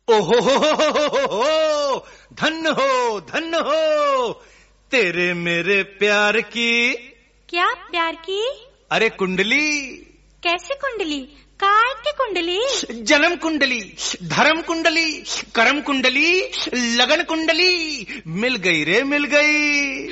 ओहो हो, धन्य हो तेरे मेरे प्यार की। क्या प्यार की? अरे कुंडली। कैसी कुंडली? काय की कुंडली? जन्म कुंडली, धर्म कुंडली, कर्म कुंडली, लगन कुंडली मिल गई रे, मिल गई।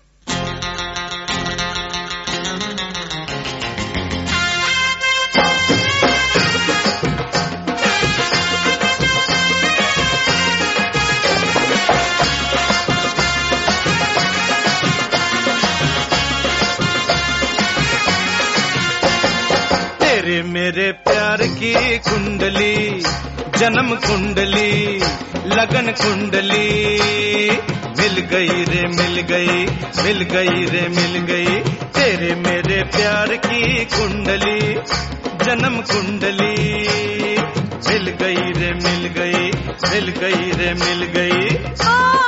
तेरे मेरे प्यार की कुंडली, जन्म कुंडली, लगन कुंडली मिल गई रे, मिल गई, मिल गई रे, मिल गई। तेरे मेरे प्यार की कुंडली, जन्म कुंडली मिल गई रे, मिल गई, मिल गई रे, मिल गई।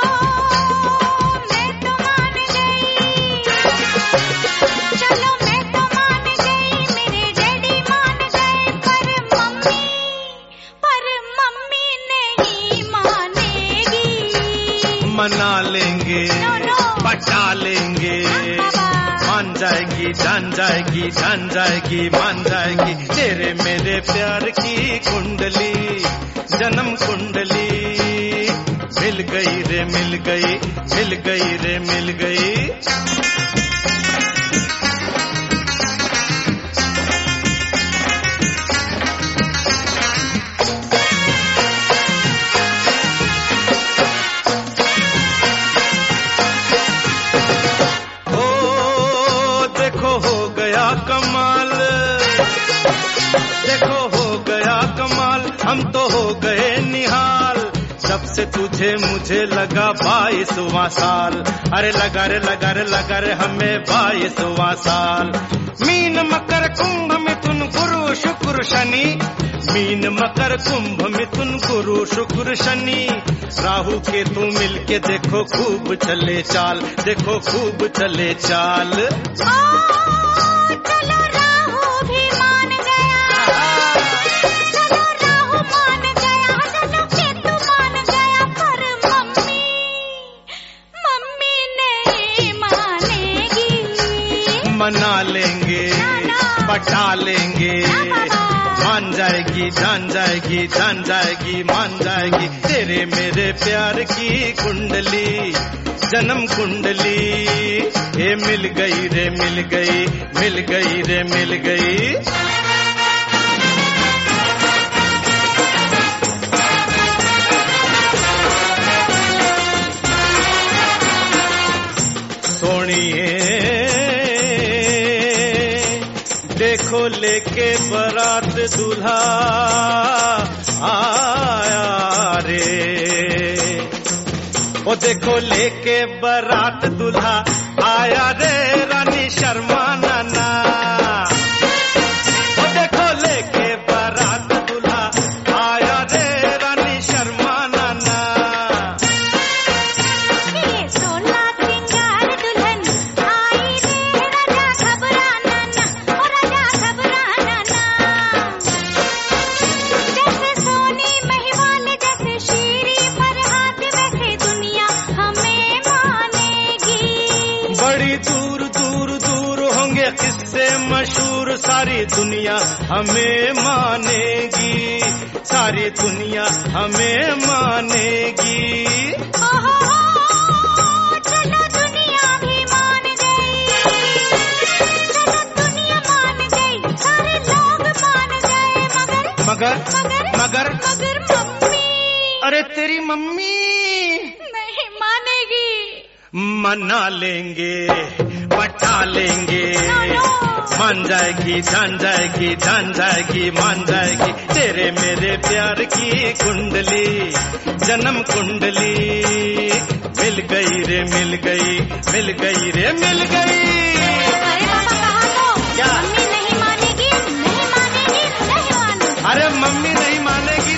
मना लेंगे, पटा लेंगे, मान जाएगी, जान जाएगी, जान जाएगी, मान जाएगी। तेरे मेरे प्यार की कुंडली, जन्म कुंडली मिल गई रे, मिल गई, मिल गई रे, मिल गई। कमाल देखो हो गया कमाल, हम तो हो गए निहाल। जब से तुझे मुझे लगा 22वां साल, अरे लगा रे, लगा रे, लगा रे हमें 22वां साल। मीन मकर कुंभ मिथुन गुरु शुक्र शनि, मीन मकर कुंभ मिथुन गुरु शुक्र शनि। राहु केतु मिलके देखो खूब चले चाल, देखो खूब चले चाल। चलो राहु भी मान गया, चलो राहु मान गया, चलो केतु मान गया, पर मम्मी नहीं मानेगी। मना लेंगे, पटा लेंगे, मान जाएगी, जान जाएगी, जान जाएगी, मान जाएगी। तेरे मेरे प्यार की कुंडली, जन्म कुंडली ये मिल गई रे, मिल गई, मिल गई रे, मिल गई। सोनिए देखो लेके बारात दूल्हा आया रे, ओ देखो लेके बारात दूल्हा आया रे, रानी शर्मा नाना। ओ देखो लेके बारात दूल्हा आया रे, रानी शर्मा नाना। ये 16 सिंगार दुल्हन आई रे, राजा घबराना ना, ओ राजा घबराना ना। जैसे सोनी महिवाल, जैसे शीरी फरहाद, वैसे दुनिया हमें मानेगी। बड़ी दूर दूर दूर होंगे किससे मशहूर, सारी दुनिया हमें मानेगी, सारी दुनिया हमें मानेगी। चलो दुनिया भी मान गई, चलो दुनिया मान गई, सारे लोग मान गए, मगर मगर मगर मगर मम्मी, अरे तेरी मम्मी नहीं मानेगी। मना लेंगे, पटा लेंगे, मान जाएगी, जान जाएगी, जान जाएगी, मान जाएगी। तेरे मेरे प्यार की कुंडली, जन्म कुंडली मिल गई रे, मिल गई, मिल गई रे, मिल गई। अरे पापा कहा तो, क्या? मम्मी नहीं मानेगी, नहीं मानेगी, नहीं मानेगी। अरे मम्मी नहीं मानेगी।